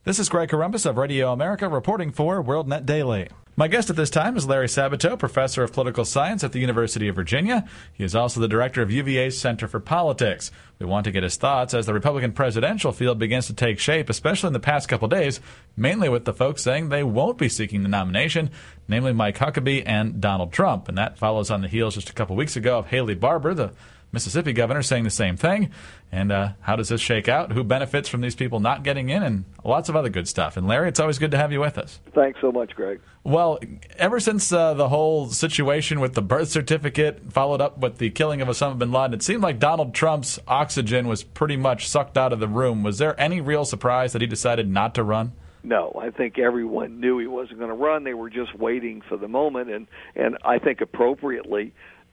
This is Greg Corombos of Radio America reporting for WorldNet Daily. My guest at this time is Larry Sabato, professor of political science at the University of Virginia. He is also the director of UVA's Center for Politics. We want to get his thoughts as the Republican presidential field begins to take shape, especially in the past couple days, mainly with the folks saying they won't be seeking the nomination, namely Mike Huckabee and Donald Trump. And that follows on the heels just a couple weeks ago of Haley Barbour, the Mississippi governor, saying the same thing. And how does this shake out? Who benefits from these people not getting in? And lots of other good stuff. And Larry, it's always good to have you with us. Thanks so much, Greg. Well, ever since the whole situation with the birth certificate followed up with the killing of Osama bin Laden, it seemed like Donald Trump's oxygen was pretty much sucked out of the room. Was there any real surprise that he decided not to run? No, I think everyone knew he wasn't going to run. They were just waiting for the moment. And I think appropriately,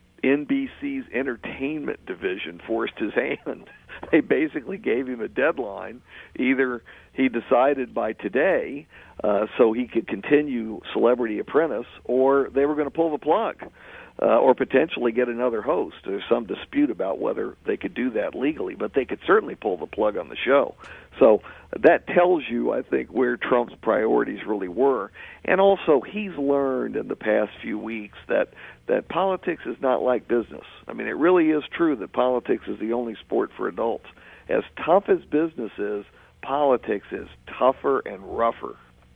NBC's entertainment division forced his hand. They basically gave him a deadline. Either he decided by today so he could continue Celebrity Apprentice, or they were going to pull the plug or potentially get another host. There's some dispute about whether they could do that legally, but they could certainly pull the plug on the show. So that tells you, I think, where Trump's priorities really were. And also, he's learned in the past few weeks that politics is not like business. I mean, it really is true that politics is the only sport for adults. As tough as business is, politics is tougher and rougher.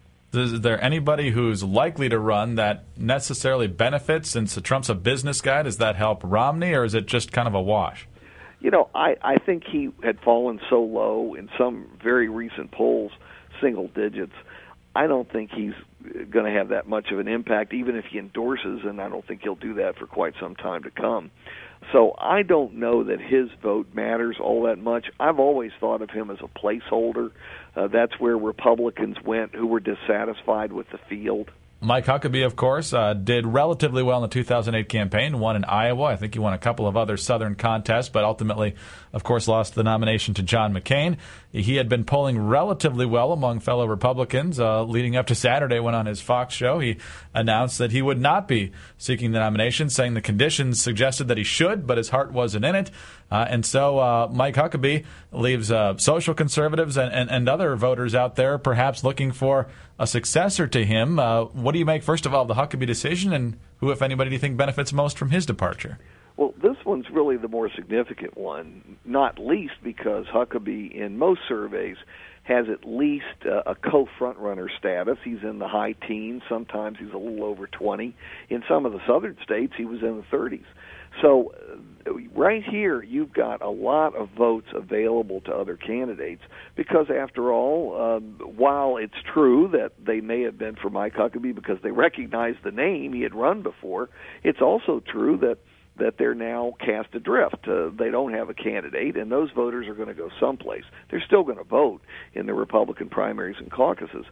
Is there anybody who's likely to run that necessarily benefits since Trump's a business guy? Does that help Romney, or is it just kind of a wash? You know, I think he had fallen so low in some very recent polls, single digits. I don't think he's going to have that much of an impact, even if he endorses, and I don't think he'll do that for quite some time to come. So I don't know that his vote matters all that much. I've always thought of him as a placeholder. That's where Republicans went who were dissatisfied with the field. Mike Huckabee, of course, did relatively well in the 2008 campaign, won in Iowa. I think he won a couple of other southern contests, but ultimately, of course, lost the nomination to John McCain. He had been polling relatively well among fellow Republicans leading up to Saturday when on his Fox show he announced that he would not be seeking the nomination, saying the conditions suggested that he should, but his heart wasn't in it. And so Mike Huckabee leaves social conservatives and other voters out there perhaps looking for a successor to him. What do you make, first of all, of the Huckabee decision, and who, if anybody, do you think benefits most from his departure? Well, this one's really the more significant one, not least because Huckabee, in most surveys, has at least a co-frontrunner status. He's in the high teens. Sometimes he's a little over 20. In some of the southern states, he was in the 30s. So right here, you've got a lot of votes available to other candidates because, after all, while it's true that they may have been for Mike Huckabee because they recognized the name, he had run before, it's also true that they're now cast adrift. They don't have a candidate, and those voters are going to go someplace. They're still going to vote in the Republican primaries and caucuses.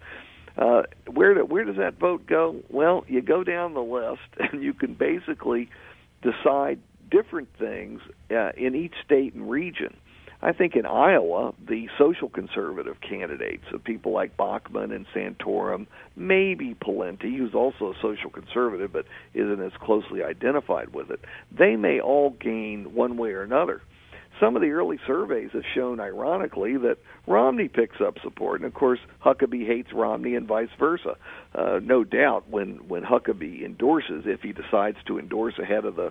Where does that vote go? Well, you go down the list, and you can basically decide different things in each state and region. I think in Iowa, the social conservative candidates, people like Bachmann and Santorum, maybe Pawlenty, who's also a social conservative but isn't as closely identified with it, they may all gain one way or another. Some of the early surveys have shown, ironically, that Romney picks up support. And, of course, Huckabee hates Romney and vice versa. No doubt when Huckabee endorses, if he decides to endorse ahead of the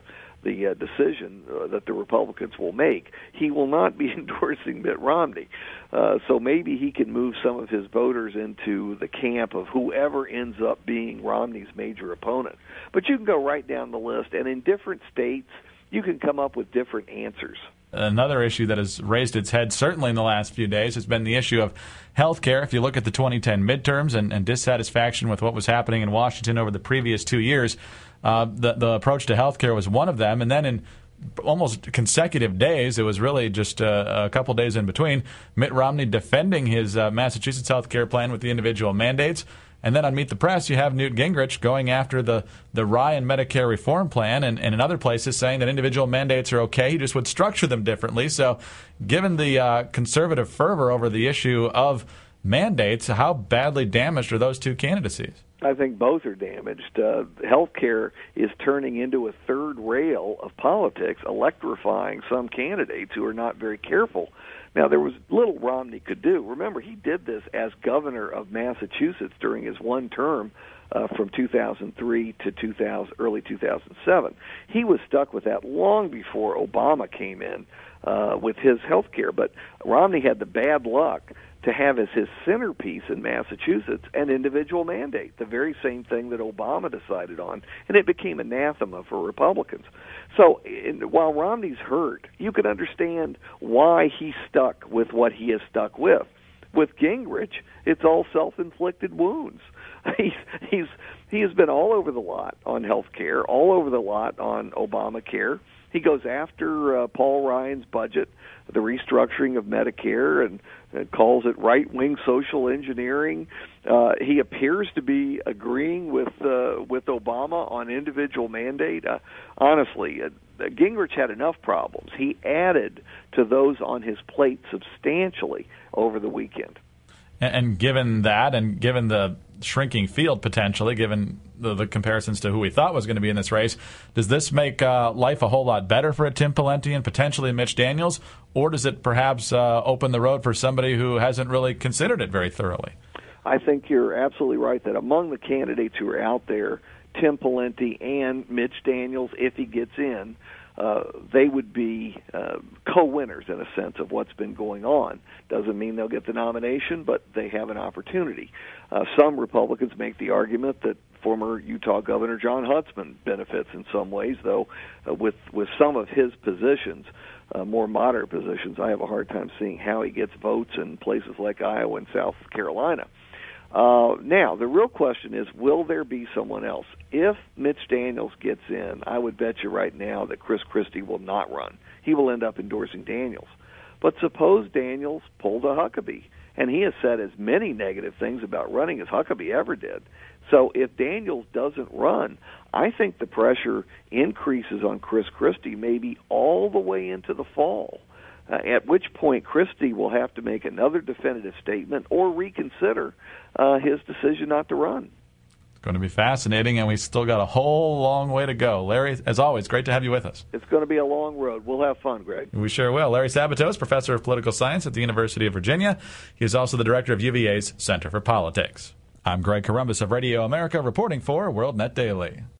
decision that the Republicans will make, he will not be endorsing Mitt Romney. So maybe he can move some of his voters into the camp of whoever ends up being Romney's major opponent. But you can go right down the list, and in different states, you can come up with different answers. Another issue that has raised its head, certainly in the last few days, has been the issue of health care. If you look at the 2010 midterms and dissatisfaction with what was happening in Washington over the previous 2 years, the approach to health care was one of them. And then in almost consecutive days, it was really just a couple days in between, Mitt Romney defending his Massachusetts health care plan with the individual mandates. And then on Meet the Press, you have Newt Gingrich going after the Ryan Medicare reform plan and in other places saying that individual mandates are okay. He just would structure them differently. So given the conservative fervor over the issue of mandates, how badly damaged are those two candidacies? I think both are damaged. Healthcare is turning into a third rail of politics, electrifying some candidates who are not very careful Now, there was little Romney could do. Remember, he did this as governor of Massachusetts during his one term from 2003 to early 2007. He was stuck with that long before Obama came in with his health care. But Romney had the bad luck to have as his centerpiece in Massachusetts an individual mandate, the very same thing that Obama decided on, and it became anathema for Republicans. So while Romney's hurt, you can understand why he's stuck with what he is stuck with. With Gingrich, it's all self-inflicted wounds. He has been all over the lot on health care, all over the lot on Obamacare. He goes after Paul Ryan's budget, the restructuring of Medicare, and calls it right-wing social engineering. He appears to be agreeing with Obama on individual mandate. Honestly, Gingrich had enough problems. He added to those on his plate substantially over the weekend. And given that, and given the shrinking field potentially, given the comparisons to who we thought was going to be in this race, does this make life a whole lot better for a Tim Pawlenty and potentially Mitch Daniels, or does it perhaps open the road for somebody who hasn't really considered it very thoroughly? I think you're absolutely right that among the candidates who are out there, Tim Pawlenty and Mitch Daniels, if he gets in, they would be co-winners in a sense of what's been going on. Doesn't mean they'll get the nomination, but they have an opportunity. Some Republicans make the argument that former Utah Governor John Huntsman benefits in some ways, though with some of his positions, more moderate positions, I have a hard time seeing how he gets votes in places like Iowa and South Carolina. Now, the real question is, will there be someone else? If Mitch Daniels gets in, I would bet you right now that Chris Christie will not run. He will end up endorsing Daniels. But suppose Daniels pulled a Huckabee, and he has said as many negative things about running as Huckabee ever did. So if Daniels doesn't run, I think the pressure increases on Chris Christie maybe all the way into the fall. At which point Christie will have to make another definitive statement or reconsider his decision not to run. It's going to be fascinating, and we still got a whole long way to go. Larry, as always, great to have you with us. It's going to be a long road. We'll have fun, Greg. We sure will. Larry Sabato is professor of political science at the University of Virginia. He is also the director of UVA's Center for Politics. I'm Greg Corombos of Radio America, reporting for WorldNet Daily.